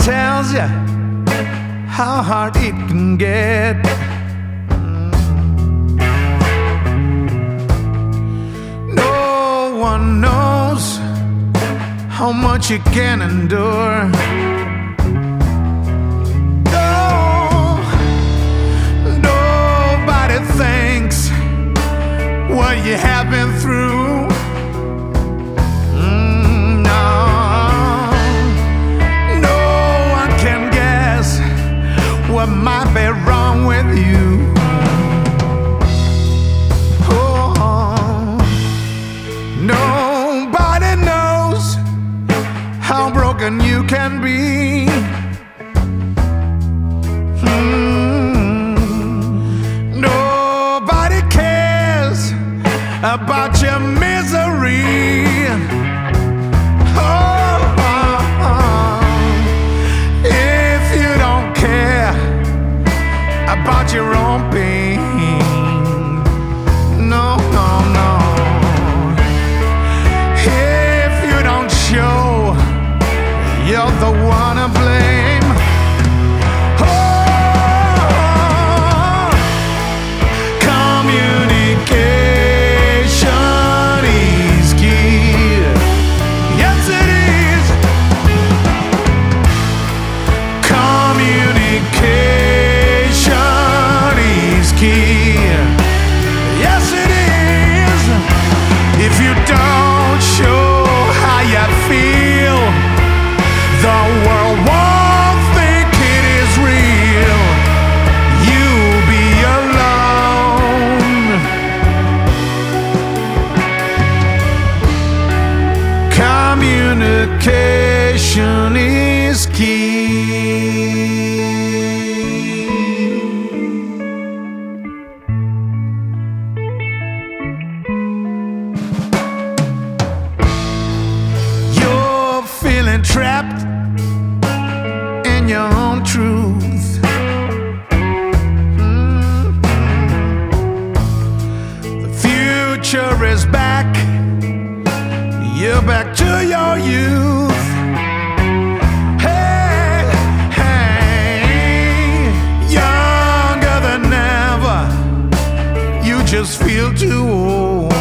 tells you how hard it can get. No one knows how much you can endure. No, nobody thinks what you have been through. No, no one can guess what might be wrong with you. Oh, nobody knows how broken you can be. Nobody cares about your misery. If you don't care about your own pain, no, no, no. If you don't show you're the one to blame. Oh, communication is key. Yes, it is. Communication is key. Yes, it is. If you don't show how you feel, the world won't think it is real. You'll be alone. Communication is key. You're feeling trapped in your own truth. The future is back. You're back to your youth. Hey, hey, younger than ever. You just feel too old.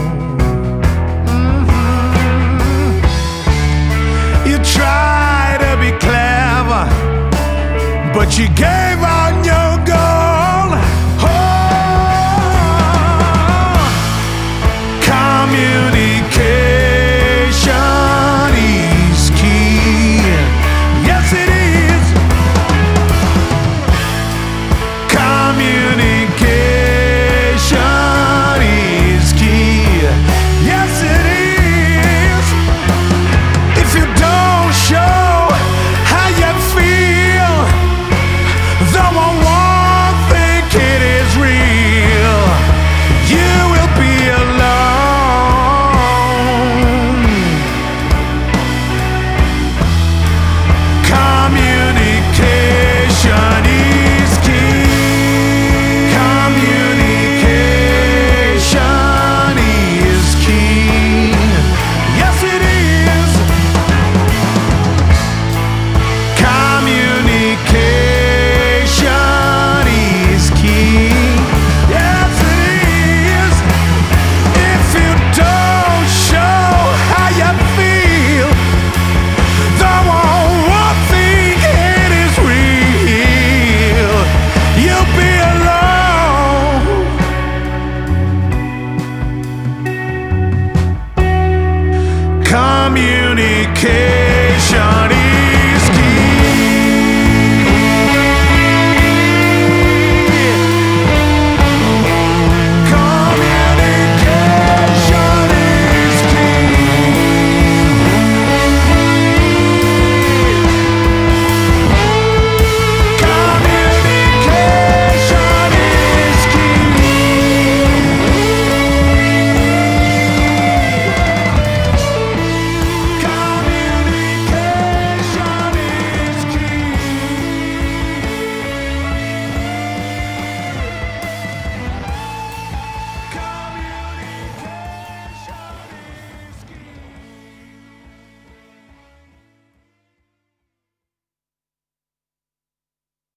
You try to be clever, but you gave on your goal. Oh, communication is key. Yes, it is. Communication is key. Yes, it is. If you don't show how you feel, the one won't think it is real. You will be alone. Communication is key. Communication is key. Yes, it is. Communication is key. Yes, it is. If you don't show how you feel, the one won't think it is real. You'll be alone. Communicate.